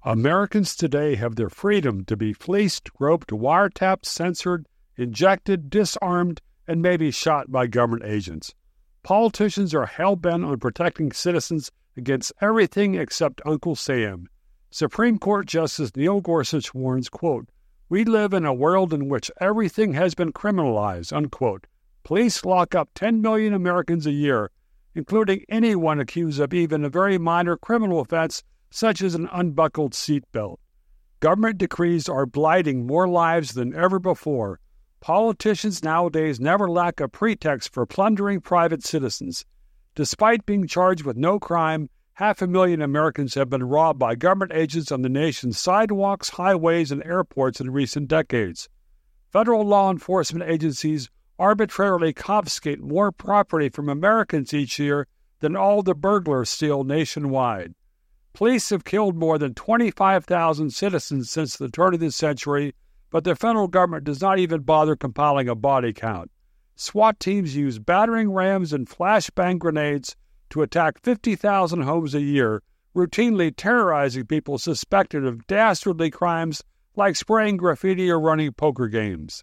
Americans today have their freedom to be fleeced, groped, wiretapped, censored, injected, disarmed, and maybe shot by government agents. Politicians are hell-bent on protecting citizens against everything except Uncle Sam. Supreme Court Justice Neil Gorsuch warns, quote, "We live in a world in which everything has been criminalized," unquote. Police lock up 10 million Americans a year, including anyone accused of even a very minor criminal offense such as an unbuckled seatbelt. Government decrees are blighting more lives than ever before. Politicians nowadays never lack a pretext for plundering private citizens. Despite being charged with no crime, 500,000 Americans have been robbed by government agents on the nation's sidewalks, highways, and airports in recent decades. Federal law enforcement agencies arbitrarily confiscate more property from Americans each year than all the burglars steal nationwide. Police have killed more than 25,000 citizens since the turn of the century, but the federal government does not even bother compiling a body count. SWAT teams use battering rams and flashbang grenades to attack 50,000 homes a year, routinely terrorizing people suspected of dastardly crimes like spraying graffiti or running poker games.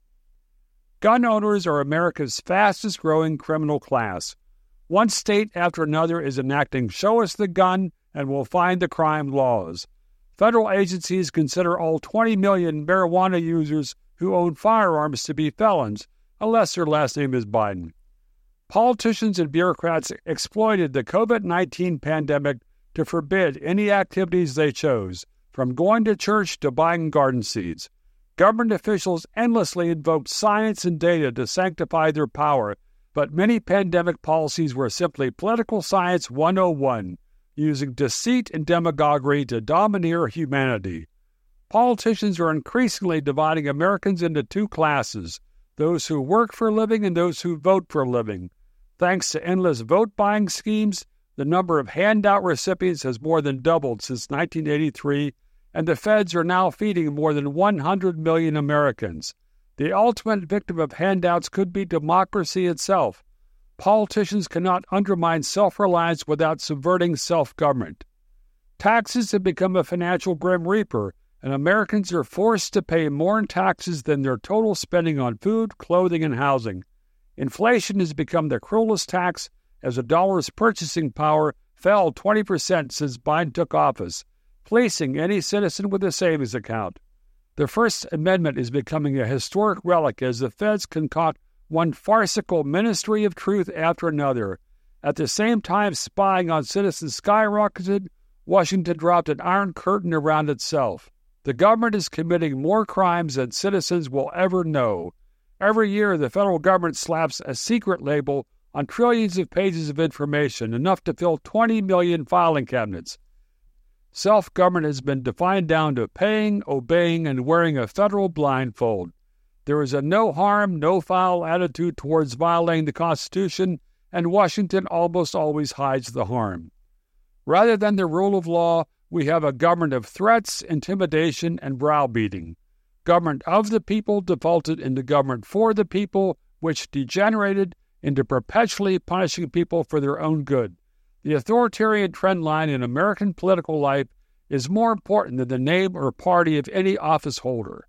Gun owners are America's fastest-growing criminal class. One state after another is enacting "show us the gun and we'll find the crime" laws. Federal agencies consider all 20 million marijuana users who own firearms to be felons, unless their last name is Biden. Politicians and bureaucrats exploited the COVID-19 pandemic to forbid any activities they chose, from going to church to buying garden seeds. Government officials endlessly invoked science and data to sanctify their power, but many pandemic policies were simply political science 101, using deceit and demagoguery to domineer humanity. Politicians are increasingly dividing Americans into two classes, those who work for a living and those who vote for a living. Thanks to endless vote-buying schemes, the number of handout recipients has more than doubled since 1983, and the feds are now feeding more than 100 million Americans. The ultimate victim of handouts could be democracy itself. Politicians cannot undermine self-reliance without subverting self-government. Taxes have become a financial grim reaper, and Americans are forced to pay more in taxes than their total spending on food, clothing, and housing. Inflation has become the cruelest tax, as a dollar's purchasing power fell 20% since Biden took office, placing any citizen with a savings account. The First Amendment is becoming a historic relic as the feds concoct one farcical ministry of truth after another. At the same time spying on citizens skyrocketed, Washington dropped an iron curtain around itself. The government is committing more crimes than citizens will ever know. Every year, the federal government slaps a secret label on trillions of pages of information, enough to fill 20 million filing cabinets. Self-government has been defined down to paying, obeying, and wearing a federal blindfold. There is a no-harm, no-foul attitude towards violating the Constitution, and Washington almost always hides the harm. Rather than the rule of law, we have a government of threats, intimidation, and browbeating. Government of the people defaulted into government for the people, which degenerated into perpetually punishing people for their own good. The authoritarian trend line in American political life is more important than the name or party of any office holder.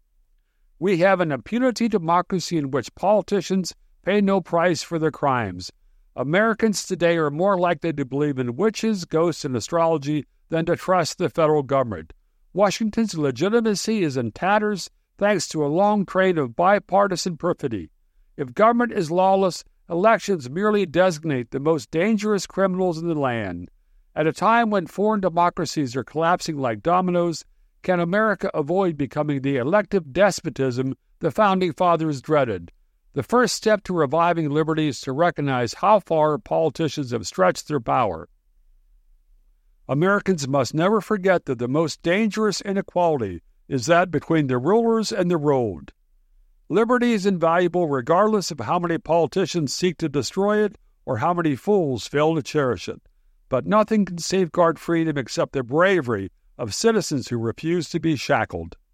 We have an impunity democracy in which politicians pay no price for their crimes. Americans today are more likely to believe in witches, ghosts, and astrology than to trust the federal government. Washington's legitimacy is in tatters thanks to a long train of bipartisan perfidy. If government is lawless, elections merely designate the most dangerous criminals in the land. At a time when foreign democracies are collapsing like dominoes, can America avoid becoming the elective despotism the Founding Fathers dreaded? The first step to reviving liberty is to recognize how far politicians have stretched their power. Americans must never forget that the most dangerous inequality is that between the rulers and the ruled. Liberty is invaluable regardless of how many politicians seek to destroy it or how many fools fail to cherish it. But nothing can safeguard freedom except the bravery of citizens who refuse to be shackled.